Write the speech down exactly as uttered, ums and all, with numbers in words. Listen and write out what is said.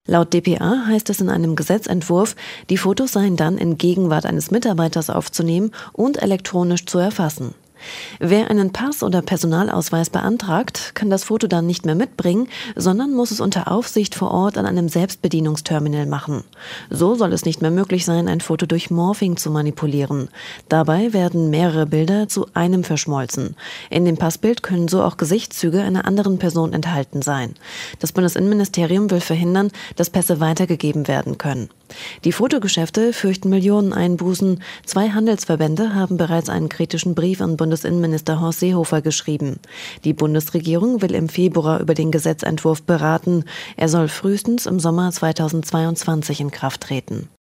Laut d p a heißt es in einem Gesetzentwurf, die Fotos seien dann in Gegenwart eines Mitarbeiters aufzunehmen und elektronisch zu erfassen. Wer einen Pass oder Personalausweis beantragt, kann das Foto dann nicht mehr mitbringen, sondern muss es unter Aufsicht vor Ort an einem Selbstbedienungsterminal machen. So soll es nicht mehr möglich sein, ein Foto durch Morphing zu manipulieren. Dabei werden mehrere Bilder zu einem verschmolzen. In dem Passbild können so auch Gesichtszüge einer anderen Person enthalten sein. Das Bundesinnenministerium will verhindern, dass Pässe weitergegeben werden können. Die Fotogeschäfte fürchten Millioneneinbußen. Zwei Handelsverbände haben bereits einen kritischen Brief an Bundesinnenminister Horst Seehofer geschrieben. Die Bundesregierung will im Februar über den Gesetzentwurf beraten. Er soll frühestens im Sommer zweitausendzweiundzwanzig in Kraft treten.